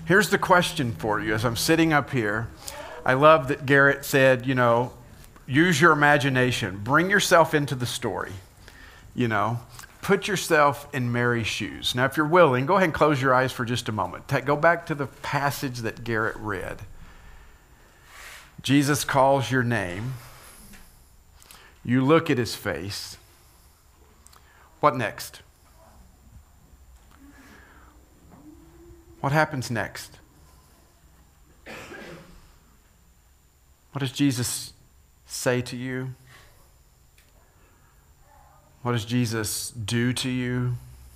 Here's the question for you as I'm sitting up here. I love that Garrett said, use your imagination. Bring yourself into the story. Put yourself in Mary's shoes. Now, if you're willing, go ahead and close your eyes for just a moment. Go back to the passage that Garrett read. Jesus calls your name. You look at his face. What next? What happens next? What does Jesus say to you? What does Jesus do to you?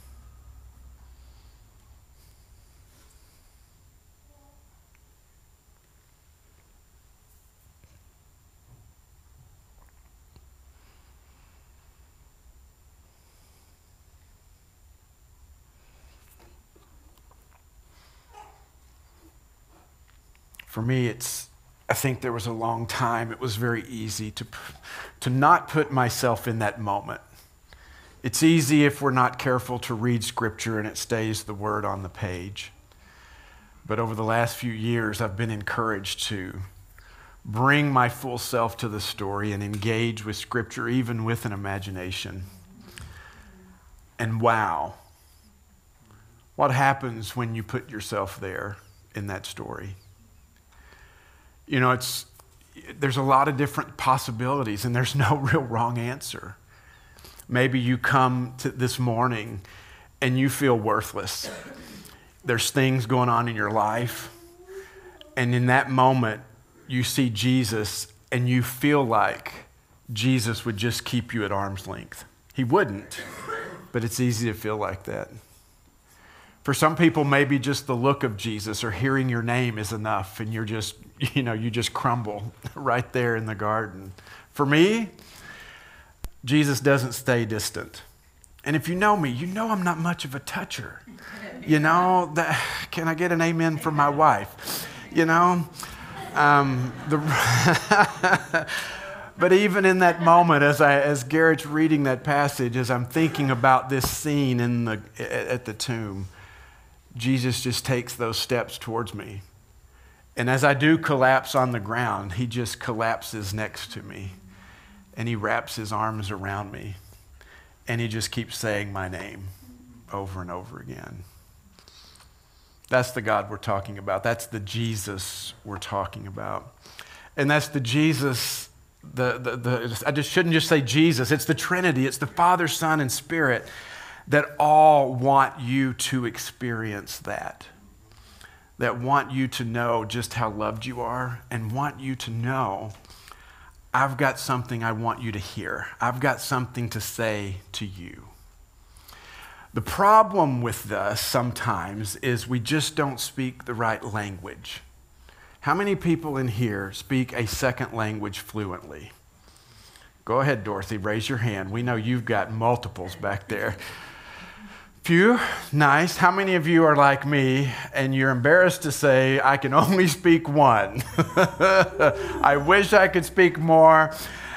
For me, I think there was a long time, it was very easy to not put myself in that moment. It's easy if we're not careful to read Scripture and it stays the word on the page. But over the last few years, I've been encouraged to bring my full self to the story and engage with Scripture, even with an imagination. And wow, what happens when you put yourself there in that story? There's a lot of different possibilities, and there's no real wrong answer. Maybe you come to this morning and you feel worthless. There's things going on in your life, and in that moment, you see Jesus, and you feel like Jesus would just keep you at arm's length. He wouldn't, but it's easy to feel like that. For some people, maybe just the look of Jesus or hearing your name is enough, and you just crumble right there in the garden. For me, Jesus doesn't stay distant. And if you know me, you know I'm not much of a toucher. Can I get an amen from my wife? But even in that moment, as Garrett's reading that passage, as I'm thinking about this scene at the tomb, Jesus just takes those steps towards me. And as I do collapse on the ground, he just collapses next to me. And he wraps his arms around me. And he just keeps saying my name over and over again. That's the God we're talking about. That's the Jesus we're talking about. And that's the Jesus, I just shouldn't just say Jesus. It's the Trinity. It's the Father, Son, and Spirit that all want you to experience that want you to know just how loved you are and want you to know, I've got something I want you to hear. I've got something to say to you. The problem with us sometimes is we just don't speak the right language. How many people in here speak a second language fluently? Go ahead, Dorothy, raise your hand. We know you've got multiples back there. Few, nice. How many of you are like me and you're embarrassed to say, I can only speak one? I wish I could speak more.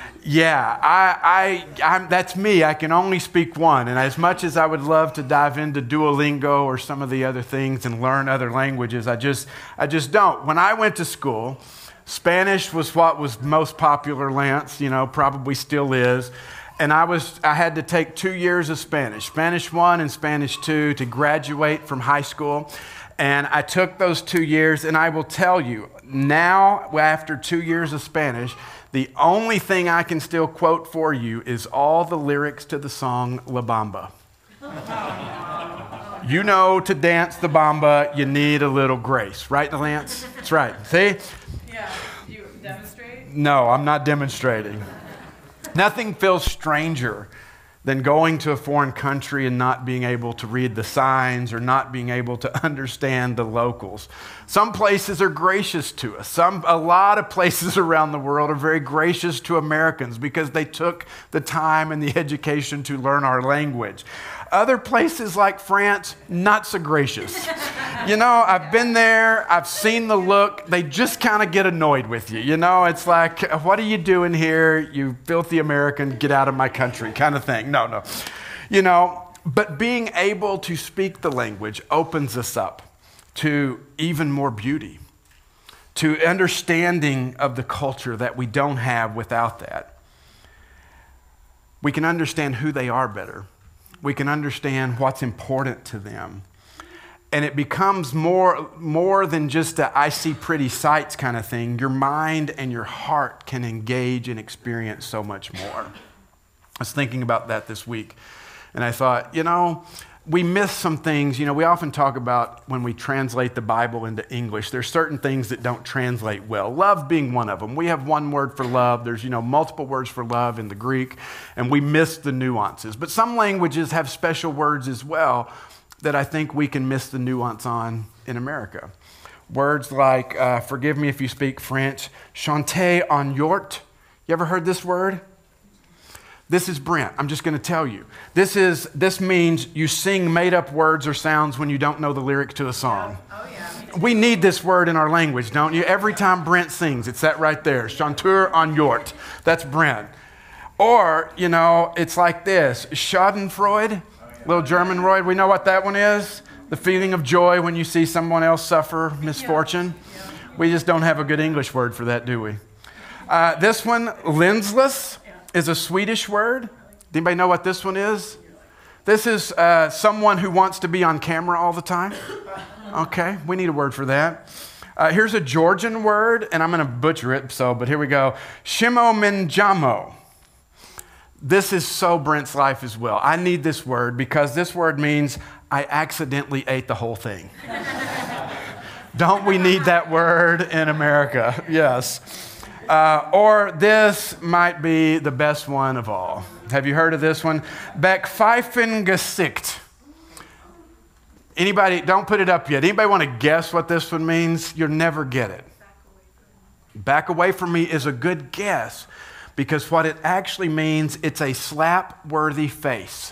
Yeah, that's me. I can only speak one. And as much as I would love to dive into Duolingo or some of the other things and learn other languages, I just don't. When I went to school, Spanish was what was most popular, Lance, probably still is. And I had to take 2 years of Spanish 1 and Spanish 2 to graduate from high school. And I took those 2 years, and I will tell you, now, after 2 years of Spanish, the only thing I can still quote for you is all the lyrics to the song La Bamba. To dance the bamba, you need a little grace. Right, Lance? That's right. See? Yeah. Do you demonstrate? No, I'm not demonstrating. Nothing feels stranger than going to a foreign country and not being able to read the signs or not being able to understand the locals. Some places are gracious to us. A lot of places around the world are very gracious to Americans because they took the time and the education to learn our language. Other places like France, not so gracious. I've been there, I've seen the look, they just kind of get annoyed with you. It's like, what are you doing here? You filthy American, get out of my country kind of thing. No. But being able to speak the language opens us up to even more beauty, to understanding of the culture that we don't have without that. We can understand who they are better. We can understand what's important to them. And it becomes more than just a I see pretty sights kind of thing. Your mind and your heart can engage and experience so much more. I was thinking about that this week, and I thought, we miss some things. We often talk about when we translate the Bible into English, there's certain things that don't translate well. Love being one of them. We have one word for love. There's, multiple words for love in the Greek, and we miss the nuances. But some languages have special words as well that I think we can miss the nuance on in America. Words like, forgive me if you speak French, chanter en yort. You ever heard this word? This is Brent. I'm just going to tell you. This means you sing made-up words or sounds when you don't know the lyrics to a song. Oh, yeah. We need this word in our language, don't you? Every time Brent sings, it's that right there. Chanteur en yort. That's Brent. Or, it's like this. Schadenfreude, little German word. We know what that one is. The feeling of joy when you see someone else suffer misfortune. Yeah. We just don't have a good English word for that, do we? This one, lensless, is a Swedish word. Anybody know what this one is? This is someone who wants to be on camera all the time. Okay, we need a word for that. Here's a Georgian word, and I'm going to butcher it, but here we go. Shimominjamo. This is so Brent's life as well. I need this word because this word means I accidentally ate the whole thing. Don't we need that word in America? Yes. Or this might be the best one of all. Have you heard of this one? Backpfeifengesicht. Anybody, don't put it up yet. Anybody want to guess what this one means? You'll never get it. Back away from me is a good guess because what it actually means, it's a slap-worthy face.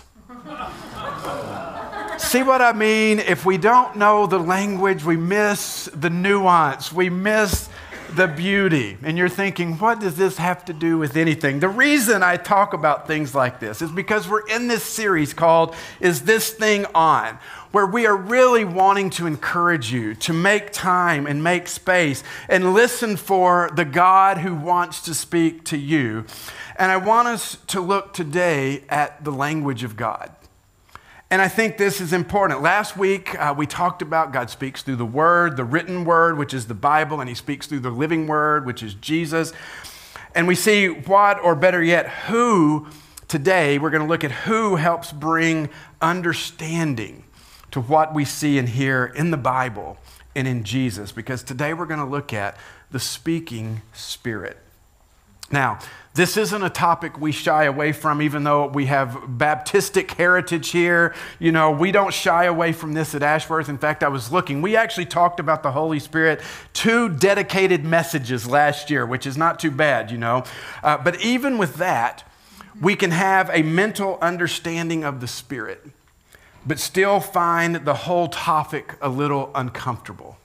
See what I mean? If we don't know the language, we miss the nuance. We miss the beauty. And you're thinking, what does this have to do with anything? The reason I talk about things like this is because we're in this series called Is This Thing On? Where we are really wanting to encourage you to make time and make space and listen for the God who wants to speak to you. And I want us to look today at the language of God. And I think this is important. Last week, we talked about God speaks through the Word, the written Word, which is the Bible, and He speaks through the living Word, which is Jesus. And we see what, or better yet, who, today, we're going to look at who helps bring understanding to what we see and hear in the Bible and in Jesus. Because today we're going to look at the speaking Spirit. Now, this isn't a topic we shy away from, even though we have Baptistic heritage here. We don't shy away from this at Ashworth. In fact, I was looking. We actually talked about the Holy Spirit 2 dedicated messages last year, which is not too bad, But even with that, we can have a mental understanding of the Spirit, but still find the whole topic a little uncomfortable.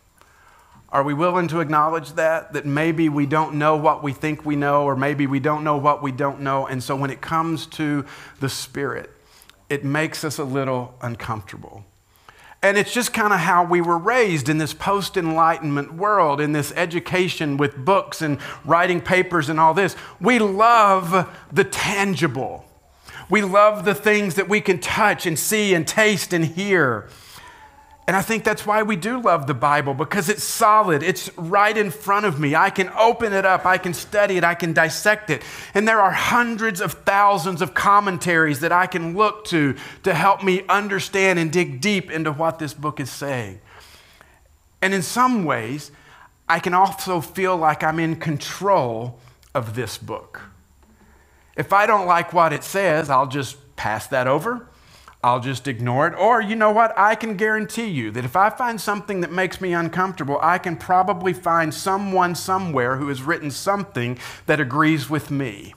Are we willing to acknowledge that maybe we don't know what we think we know, or maybe we don't know what we don't know, and so when it comes to the Spirit, it makes us a little uncomfortable. And it's just kind of how we were raised in this post-Enlightenment world, in this education with books and writing papers and all this. We love the tangible. We love the things that we can touch and see and taste and hear. And I think that's why we do love the Bible, because it's solid. It's right in front of me. I can open it up. I can study it. I can dissect it. And there are hundreds of thousands of commentaries that I can look to help me understand and dig deep into what this book is saying. And in some ways, I can also feel like I'm in control of this book. If I don't like what it says, I'll just pass that over. I'll just ignore it. Or you know what? I can guarantee you that if I find something that makes me uncomfortable, I can probably find someone somewhere who has written something that agrees with me.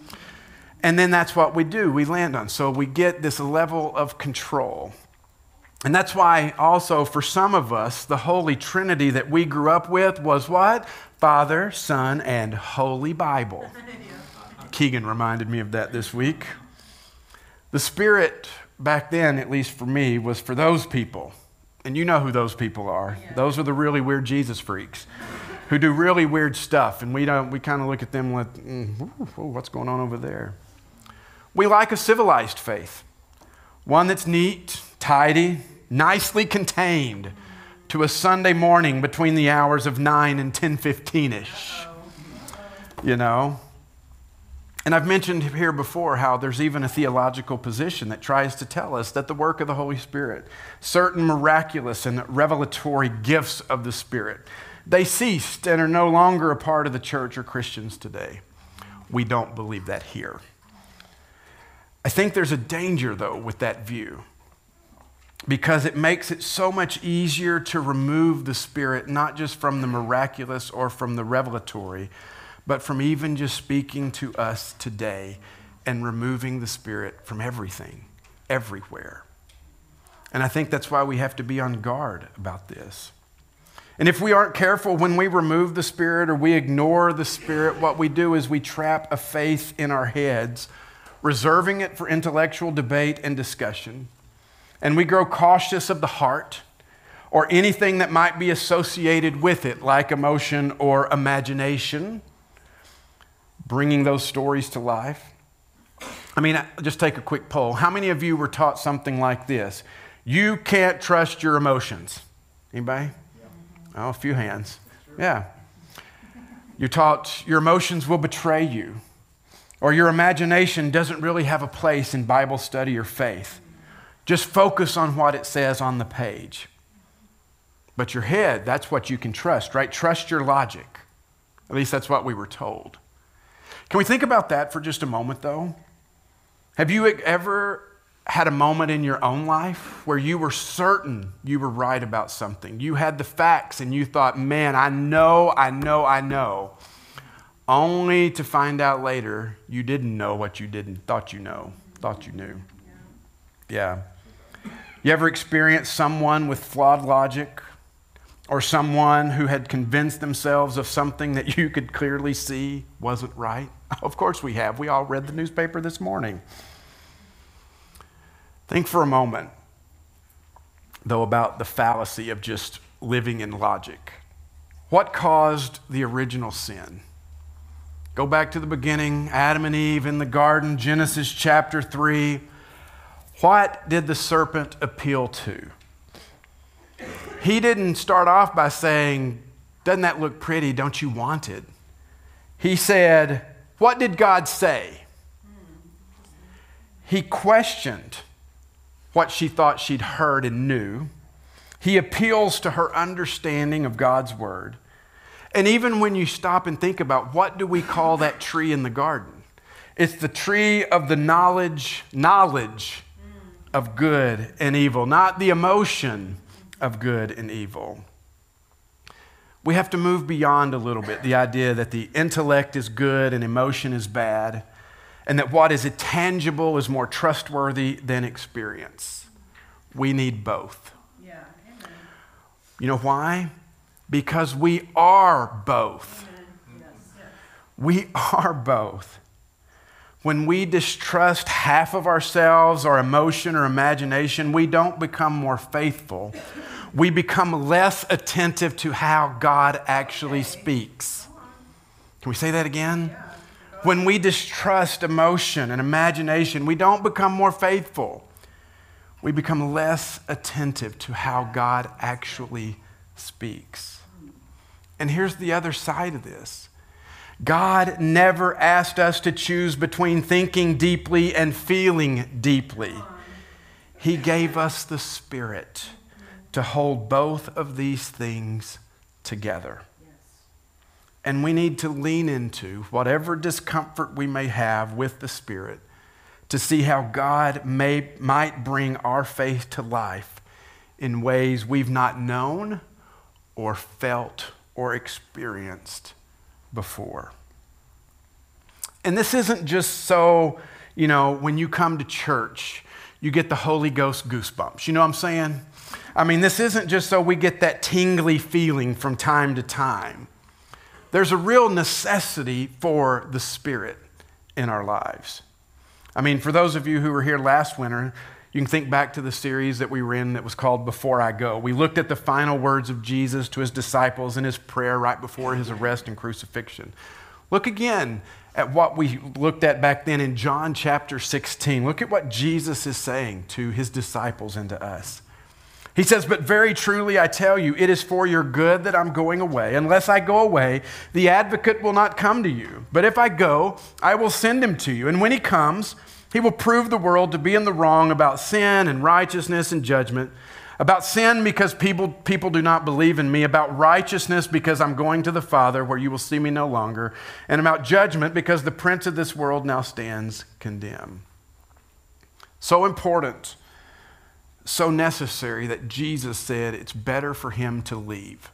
And then that's what we do. We land on. So we get this level of control. And that's why also for some of us, the Holy Trinity that we grew up with was what? Father, Son, and Holy Bible. Keegan reminded me of that this week. The Spirit back then, at least for me, was for those people And you know who those people are. Yeah. Those are the really weird Jesus freaks who do really weird stuff. And we kind of look at them like, what's going on over there? We like a civilized faith, one that's neat, tidy, nicely contained to a Sunday morning between the hours of 9 and 10:15-ish. You know? And I've mentioned here before how there's even a theological position that tries to tell us that the work of the Holy Spirit, certain miraculous and revelatory gifts of the Spirit, they ceased and are no longer a part of the church or Christians today. We don't believe that here. I think there's a danger, though, with that view, because it makes it so much easier to remove the Spirit, not just from the miraculous or from the revelatory, but from even just speaking to us today and removing the Spirit from everything, everywhere. And I think that's why we have to be on guard about this. And if we aren't careful, when we remove the Spirit or we ignore the Spirit, what we do is we trap a faith in our heads, reserving it for intellectual debate and discussion. And we grow cautious of the heart or anything that might be associated with it, like emotion or imagination, bringing those stories to life. I mean, just take a quick poll. How many of you were taught something like this? You can't trust your emotions. Anybody? Oh, a few hands. Yeah. You're taught your emotions will betray you, or your imagination doesn't really have a place in Bible study or faith. Just focus on what it says on the page. But your head, that's what you can trust, right? Trust your logic. At least that's what we were told. Can we think about that for just a moment, though? Have you ever had a moment in your own life where you were certain you were right about something? You had the facts and you thought, man, I know, only to find out later you didn't know what you thought you knew. Yeah. You ever experienced someone with flawed logic, or someone who had convinced themselves of something that you could clearly see wasn't right? Of course we have. We all read the newspaper this morning. Think for a moment, though, about the fallacy of just living in logic. What caused the original sin? Go back to the beginning, Adam and Eve in the garden, Genesis chapter 3. What did the serpent appeal to? He didn't start off by saying, doesn't that look pretty? Don't you want it? He said, what did God say? He questioned what she thought she'd heard and knew. He appeals to her understanding of God's word. And even when you stop and think about what do we call that tree in the garden? It's the tree of the knowledge of good and evil, not the emotion of good and evil. We have to move beyond a little bit the idea that the intellect is good and emotion is bad, and that what is intangible is more trustworthy than experience. We need both. Yeah. Amen. You know why? Because we are both. Yes. We are both. When we distrust half of ourselves, our emotion or imagination, we don't become more faithful. We become less attentive to how God actually speaks. Can we say that again? When we distrust emotion and imagination, we don't become more faithful. We become less attentive to how God actually speaks. And here's the other side of this. God never asked us to choose between thinking deeply and feeling deeply. He gave us the Spirit to hold both of these things together. And we need to lean into whatever discomfort we may have with the Spirit to see how God might bring our faith to life in ways we've not known or felt or experienced before. And this isn't just so, when you come to church, you get the Holy Ghost goosebumps. You know what I'm saying? I mean, this isn't just so we get that tingly feeling from time to time. There's a real necessity for the Spirit in our lives. I mean, for those of you who were here last winter, You can think back to the series that we were in that was called Before I Go. We looked at the final words of Jesus to his disciples in his prayer right before his arrest and crucifixion. Look again at what we looked at back then in John chapter 16. Look at what Jesus is saying to his disciples and to us. He says, "But very truly I tell you, it is for your good that I'm going away. Unless I go away, the advocate will not come to you. But if I go, I will send him to you. And when he comes, he will prove the world to be in the wrong about sin and righteousness and judgment. About sin because people do not believe in me. About righteousness because I'm going to the Father where you will see me no longer. And about judgment because the prince of this world now stands condemned." So important, so necessary that Jesus said it's better for him to leave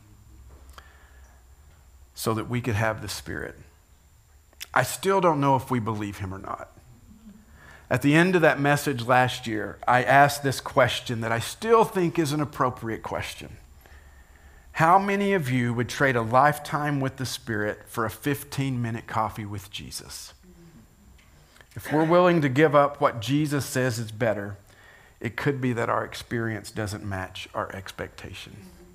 so that we could have the Spirit. I still don't know if we believe him or not. At the end of that message last year, I asked this question that I still think is an appropriate question. How many of you would trade a lifetime with the Spirit for a 15-minute coffee with Jesus? If we're willing to give up what Jesus says is better, it could be that our experience doesn't match our expectation.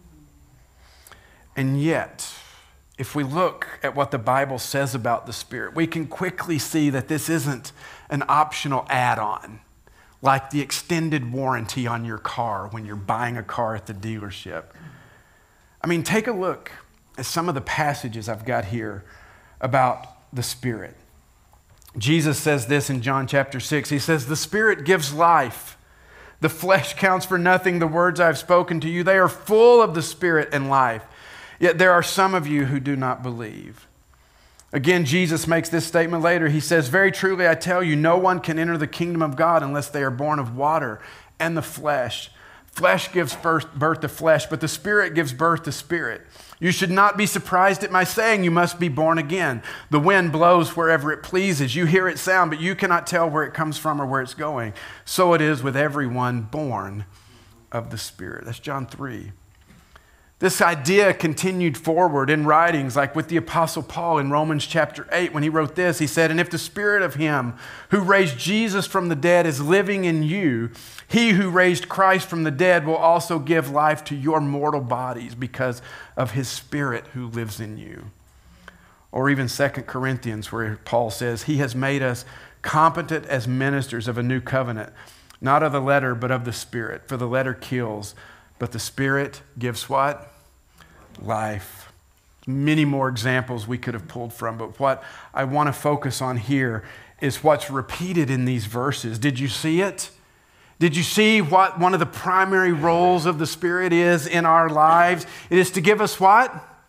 And yet, if we look at what the Bible says about the Spirit, we can quickly see that this isn't an optional add-on, like the extended warranty on your car when you're buying a car at the dealership. I mean, take a look at some of the passages I've got here about the Spirit. Jesus says this in John chapter 6. He says, "The Spirit gives life. The flesh counts for nothing. The words I've spoken to you, they are full of the Spirit and life. Yet there are some of you who do not believe." Again, Jesus makes this statement later. He says, "Very truly I tell you, no one can enter the kingdom of God unless they are born of water and the flesh. Flesh gives birth to flesh, but the Spirit gives birth to spirit. You should not be surprised at my saying you must be born again. The wind blows wherever it pleases. You hear its sound, but you cannot tell where it comes from or where it's going. So it is with everyone born of the Spirit." That's John 3. This idea continued forward in writings like with the Apostle Paul in Romans chapter 8 when he wrote this. He said, "And if the Spirit of him who raised Jesus from the dead is living in you, he who raised Christ from the dead will also give life to your mortal bodies because of his Spirit who lives in you." Or even 2 Corinthians where Paul says, "He has made us competent as ministers of a new covenant, not of the letter but of the Spirit. For the letter kills, but the Spirit gives" what? Life. Many more examples we could have pulled from, but what I want to focus on here is what's repeated in these verses. Did you see it? Did you see what one of the primary roles of the Spirit is in our lives? It is to give us what?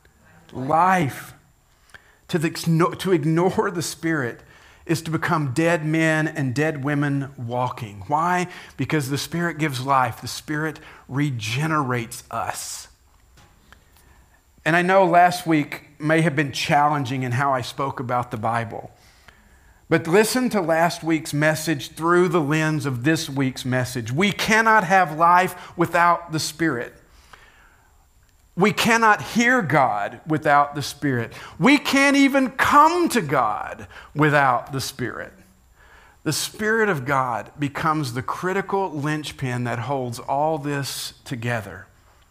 Life. To ignore the Spirit is to become dead men and dead women walking. Why? Because the Spirit gives life. The Spirit regenerates us. And I know last week may have been challenging in how I spoke about the Bible. But listen to last week's message through the lens of this week's message. We cannot have life without the Spirit. We cannot hear God without the Spirit. We can't even come to God without the Spirit. The Spirit of God becomes the critical linchpin that holds all this together.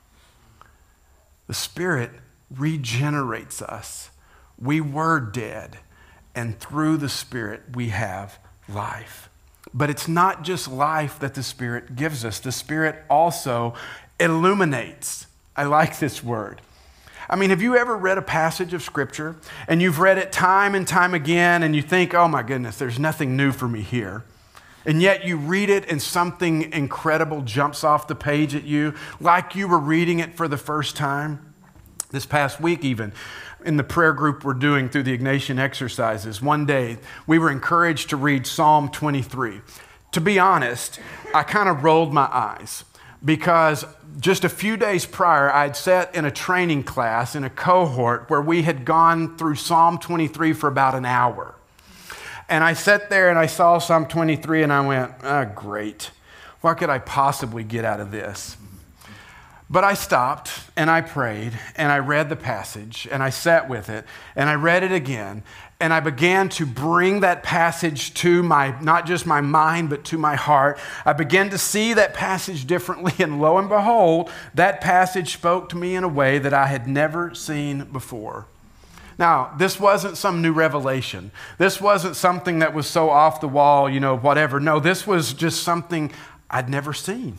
The Spirit regenerates us. We were dead, and through the Spirit we have life. But it's not just life that the Spirit gives us. The Spirit also illuminates. I like this word. I mean, have you ever read a passage of Scripture and you've read it time and time again and you think, oh my goodness, there's nothing new for me here. And yet you read it and something incredible jumps off the page at you like you were reading it for the first time? This past week even, in the prayer group we're doing through the Ignatian exercises, one day we were encouraged to read Psalm 23. To be honest, I kind of rolled my eyes because just a few days prior, I'd sat in a training class in a cohort where we had gone through Psalm 23 for about an hour. And I sat there and I saw Psalm 23 and I went, oh, great. What could I possibly get out of this? But I stopped and I prayed and I read the passage and I sat with it and I read it again and I began to bring that passage to not just my mind, but to my heart. I began to see that passage differently, and lo and behold, that passage spoke to me in a way that I had never seen before. Now, this wasn't some new revelation. This wasn't something that was so off the wall, whatever. No, this was just something I'd never seen.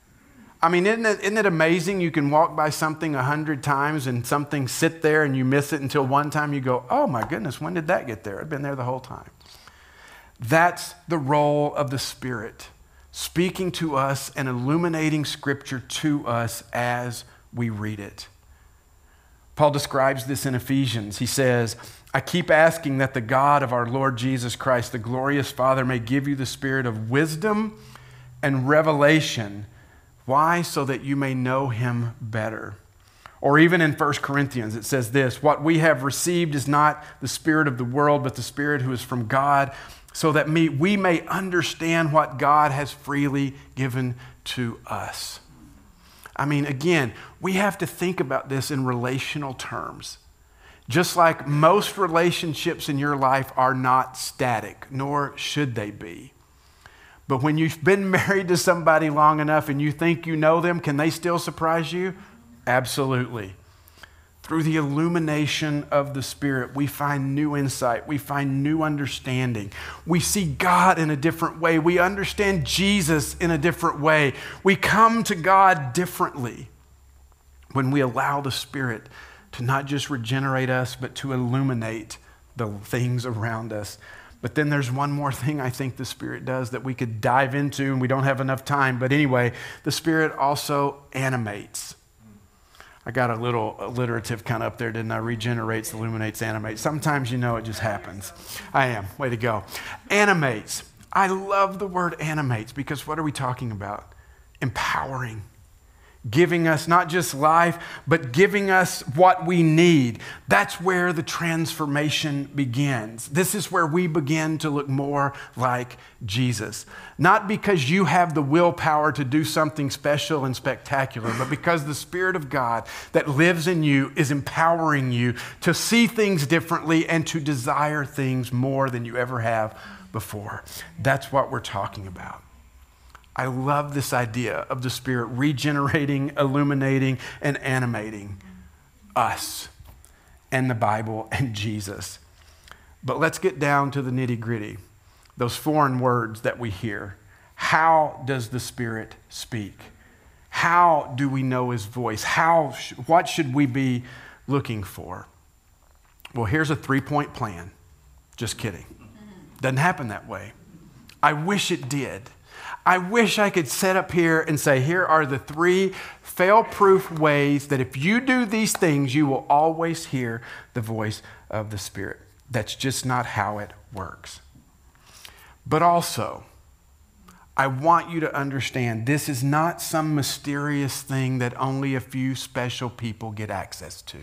I mean, isn't it amazing? You can walk by something 100 times and something sit there and you miss it until one time you go, oh my goodness, when did that get there? I'd been there the whole time. That's the role of the Spirit, speaking to us and illuminating Scripture to us as we read it. Paul describes this in Ephesians. He says, I keep asking that the God of our Lord Jesus Christ, the glorious Father, may give you the spirit of wisdom and revelation. Why? So that you may know him better. Or even in 1 Corinthians, it says this, what we have received is not the spirit of the world, but the Spirit who is from God, so that we may understand what God has freely given to us. I mean, again, we have to think about this in relational terms. Just like most relationships in your life are not static, nor should they be. But when you've been married to somebody long enough and you think you know them, can they still surprise you? Absolutely. Through the illumination of the Spirit, we find new insight. We find new understanding. We see God in a different way. We understand Jesus in a different way. We come to God differently when we allow the Spirit to not just regenerate us, but to illuminate the things around us. But then there's one more thing I think the Spirit does that we could dive into, and we don't have enough time. But anyway, the Spirit also animates. I got a little alliterative kind of up there, didn't I? Regenerates, illuminates, animates. Sometimes it just happens. I am. Way to go. Animates. I love the word animates because what are we talking about? Empowering. Giving us not just life, but giving us what we need. That's where the transformation begins. This is where we begin to look more like Jesus. Not because you have the willpower to do something special and spectacular, but because the Spirit of God that lives in you is empowering you to see things differently and to desire things more than you ever have before. That's what we're talking about. I love this idea of the Spirit regenerating, illuminating, and animating us and the Bible and Jesus. But let's get down to the nitty-gritty, those foreign words that we hear. How does the Spirit speak? How do we know his voice? What should we be looking for? Well, here's a 3-point plan. Just kidding. Doesn't happen that way. I wish it did. I wish I could sit up here and say, here are the 3 fail-proof ways that if you do these things, you will always hear the voice of the Spirit. That's just not how it works. But also, I want you to understand this is not some mysterious thing that only a few special people get access to.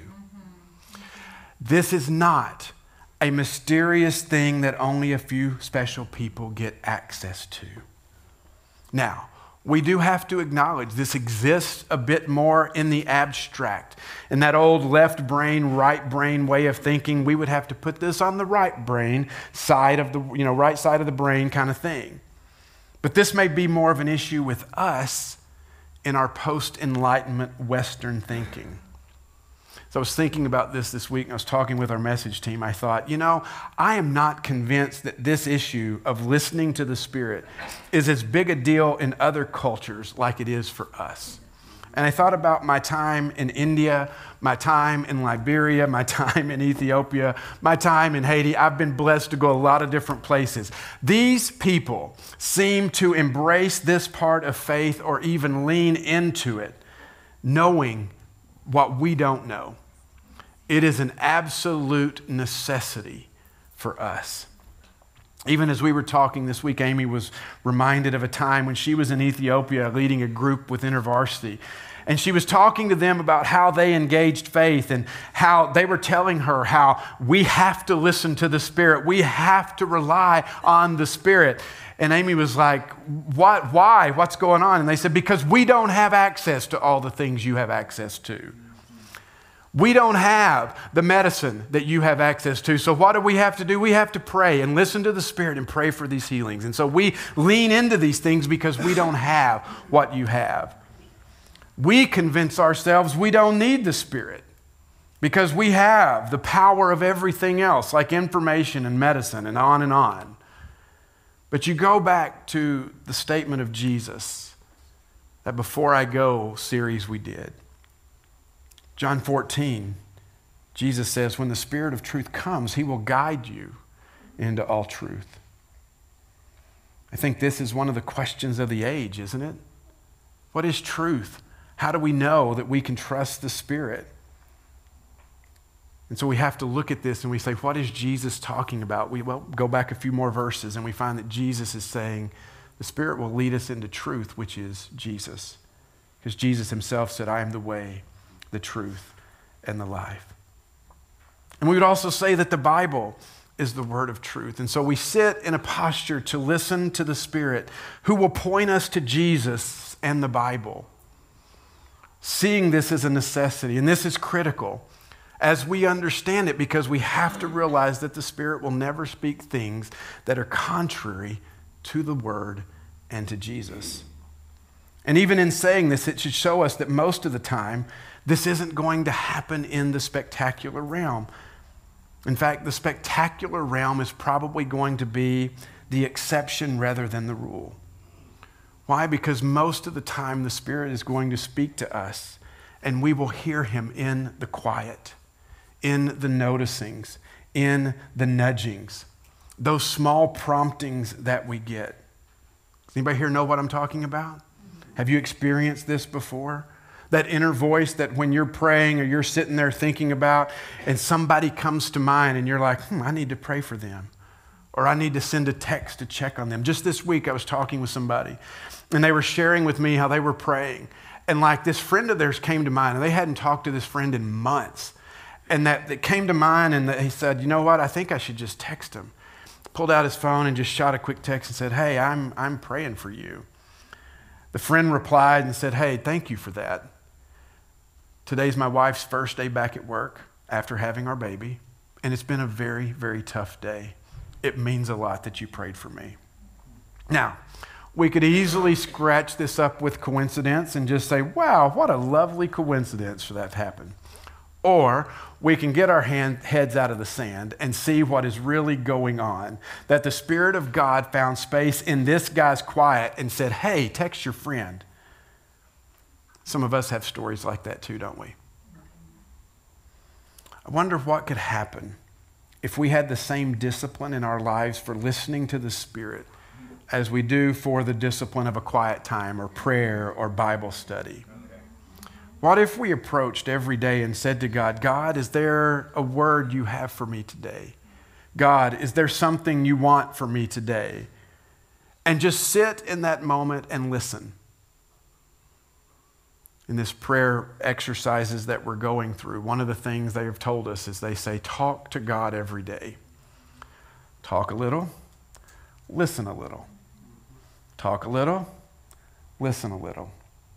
This is not a mysterious thing that only a few special people get access to. Now, we do have to acknowledge this exists a bit more in the abstract. In that old left brain, right brain way of thinking, we would have to put this on the right brain side of the, right side of the brain kind of thing. But this may be more of an issue with us in our post-Enlightenment Western thinking. So I was thinking about this week, and I was talking with our message team. I thought, I am not convinced that this issue of listening to the Spirit is as big a deal in other cultures like it is for us. And I thought about my time in India, my time in Liberia, my time in Ethiopia, my time in Haiti. I've been blessed to go a lot of different places. These people seem to embrace this part of faith or even lean into it, knowing what we don't know. It is an absolute necessity for us. Even as we were talking this week, Amy was reminded of a time when she was in Ethiopia leading a group with InterVarsity. And she was talking to them about how they engaged faith and how they were telling her how we have to listen to the Spirit. We have to rely on the Spirit. And Amy was like, "What? Why? What's going on?" And they said, "Because we don't have access to all the things you have access to. We don't have the medicine that you have access to. So what do we have to do? We have to pray and listen to the Spirit and pray for these healings." And so we lean into these things because we don't have what you have. We convince ourselves we don't need the Spirit because we have the power of everything else, like information and medicine and on and on. But you go back to the statement of Jesus, that Before I Go series we did. John 14, Jesus says, "When the Spirit of truth comes, he will guide you into all truth." I think this is one of the questions of the age, isn't it? What is truth? How do we know that we can trust the Spirit? And so we have to look at this and we say, what is Jesus talking about? We go back a few more verses and we find that Jesus is saying the Spirit will lead us into truth, which is Jesus. Because Jesus himself said, "I am the way, the truth, and the life." And we would also say that the Bible is the word of truth. And so we sit in a posture to listen to the Spirit who will point us to Jesus and the Bible. Seeing this as a necessity, and this is critical as we understand it, because we have to realize that the Spirit will never speak things that are contrary to the Word and to Jesus. And even in saying this, it should show us that most of the time, this isn't going to happen in the spectacular realm. In fact, the spectacular realm is probably going to be the exception rather than the rule. Why? Because most of the time the Spirit is going to speak to us and we will hear him in the quiet, in the noticings, in the nudgings, those small promptings that we get. Does anybody here know what I'm talking about? Have you experienced this before? That inner voice that when you're praying or you're sitting there thinking about and somebody comes to mind and you're like, I need to pray for them. Or I need to send a text to check on them. Just this week I was talking with somebody and they were sharing with me how they were praying. And like this friend of theirs came to mind and they hadn't talked to this friend in months. And that came to mind and he said, you know what, I think I should just text him. Pulled out his phone and just shot a quick text and said, hey, I'm praying for you. The friend replied and said, hey, thank you for that. Today's my wife's first day back at work after having our baby, and it's been a very, very tough day. It means a lot that you prayed for me. Now, we could easily scratch this up with coincidence and just say, wow, what a lovely coincidence for that to happen. Or we can get our heads out of the sand and see what is really going on. That the Spirit of God found space in this guy's quiet and said, hey, text your friend. Some of us have stories like that too, don't we? I wonder what could happen if we had the same discipline in our lives for listening to the Spirit as we do for the discipline of a quiet time or prayer or Bible study. What if we approached every day and said to God, God, is there a word you have for me today? God, is there something you want for me today? And just sit in that moment and listen. In this prayer exercises that we're going through, one of the things they have told us is they say, talk to God every day. Talk a little, listen a little. Talk a little, listen a little.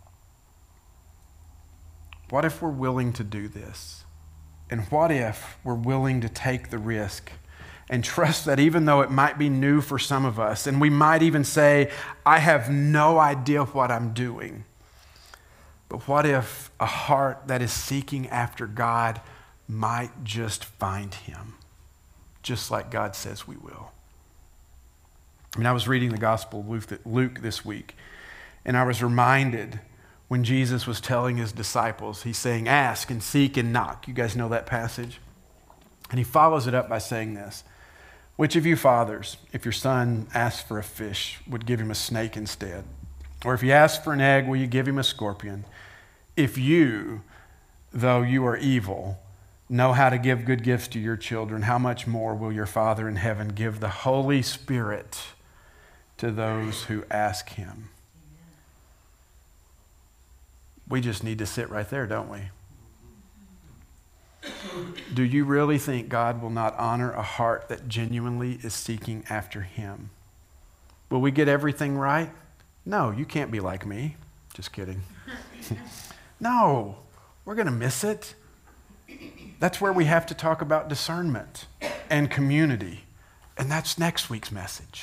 What if we're willing to do this? And what if we're willing to take the risk and trust that even though it might be new for some of us, and we might even say, I have no idea what I'm doing, but what if a heart that is seeking after God might just find him, just like God says we will? I mean, I was reading the Gospel of Luke this week, and I was reminded when Jesus was telling his disciples, he's saying, ask and seek and knock. You guys know that passage? And he follows it up by saying this. Which of you fathers, if your son asks for a fish, would give him a snake instead? Or if he asks for an egg, will you give him a scorpion? If you, though you are evil, know how to give good gifts to your children, how much more will your Father in heaven give the Holy Spirit to those who ask him? We just need to sit right there, don't we? Do you really think God will not honor a heart that genuinely is seeking after him? Will we get everything right? No, you can't be like me. Just kidding. No, we're going to miss it. That's where we have to talk about discernment and community. And that's next week's message.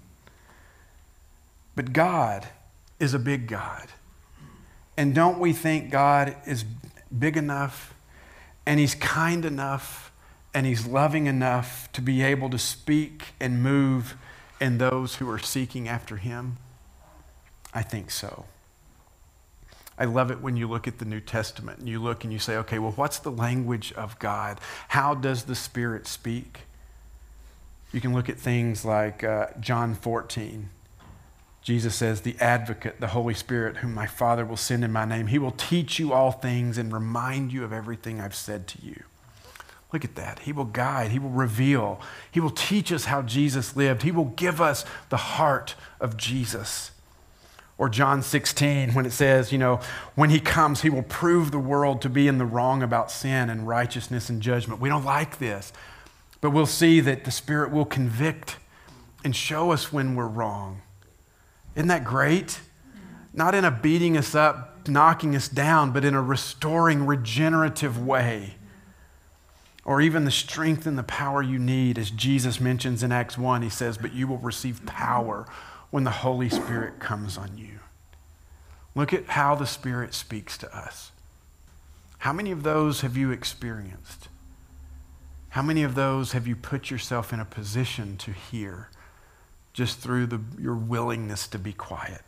But God is a big God. And don't we think God is big enough and he's kind enough and he's loving enough to be able to speak and move in those who are seeking after him? I think so. I love it when you look at the New Testament and you look and you say, okay, well, what's the language of God? How does the Spirit speak? You can look at things like John 14. Jesus says, the advocate, the Holy Spirit, whom my Father will send in my name, he will teach you all things and remind you of everything I've said to you. Look at that. He will guide. He will reveal. He will teach us how Jesus lived. He will give us the heart of Jesus. Or John 16, when it says, when he comes, he will prove the world to be in the wrong about sin and righteousness and judgment. We don't like this, but we'll see that the Spirit will convict and show us when we're wrong. Isn't that great? Not in a beating us up, knocking us down, but in a restoring, regenerative way. Or even the strength and the power you need, as Jesus mentions in Acts 1, he says, but you will receive power when the Holy Spirit comes on you. Look at how the Spirit speaks to us. How many of those have you experienced? How many of those have you put yourself in a position to hear just through your willingness to be quiet?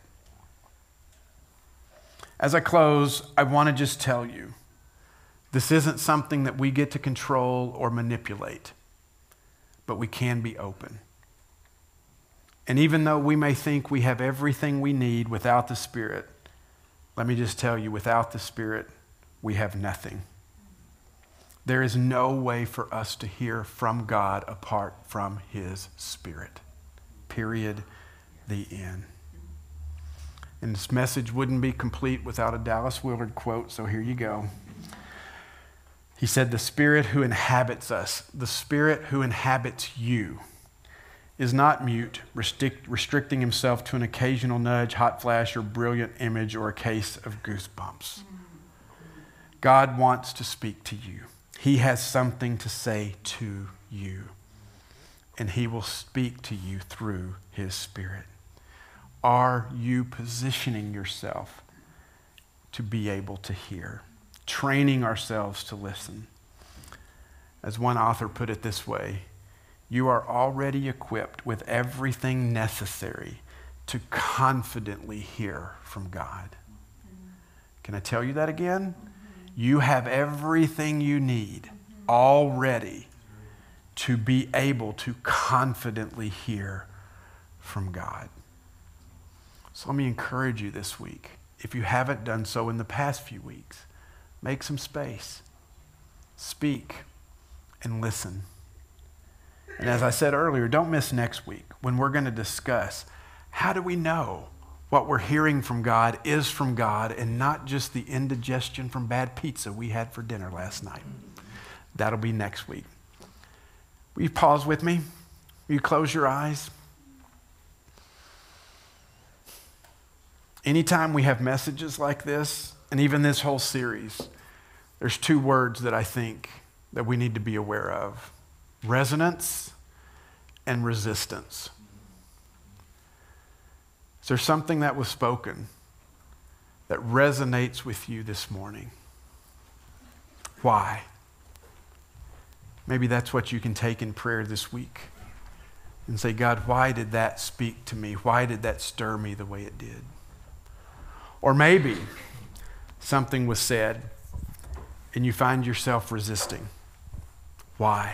As I close, I want to just tell you, this isn't something that we get to control or manipulate, but we can be open. And even though we may think we have everything we need without the Spirit, let me just tell you, without the Spirit, we have nothing. There is no way for us to hear from God apart from his Spirit. Period. The end. And this message wouldn't be complete without a Dallas Willard quote, so here you go. He said, the Spirit who inhabits us, the Spirit who inhabits you, is not mute, restricting himself to an occasional nudge, hot flash, or brilliant image, or a case of goosebumps. God wants to speak to you. He has something to say to you, and he will speak to you through his Spirit. Are you positioning yourself to be able to hear? Training ourselves to listen. As one author put it this way, you are already equipped with everything necessary to confidently hear from God. Can I tell you that again? You have everything you need already to be able to confidently hear from God. So let me encourage you this week. If you haven't done so in the past few weeks, make some space. Speak and listen. And as I said earlier, don't miss next week when we're going to discuss how do we know what we're hearing from God is from God and not just the indigestion from bad pizza we had for dinner last night. That'll be next week. Will you pause with me? Will you close your eyes? Anytime we have messages like this, and even this whole series, there's two words that I think that we need to be aware of: resonance and resistance. Is there something that was spoken that resonates with you this morning? Why? Maybe that's what you can take in prayer this week and say, God, why did that speak to me? Why did that stir me the way it did? Or maybe something was said and you find yourself resisting. Why?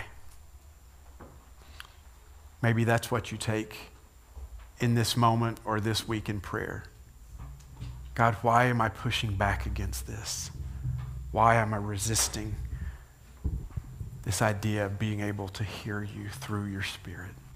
Maybe that's what you take in this moment or this week in prayer. God, why am I pushing back against this? Why am I resisting this idea of being able to hear you through your Spirit?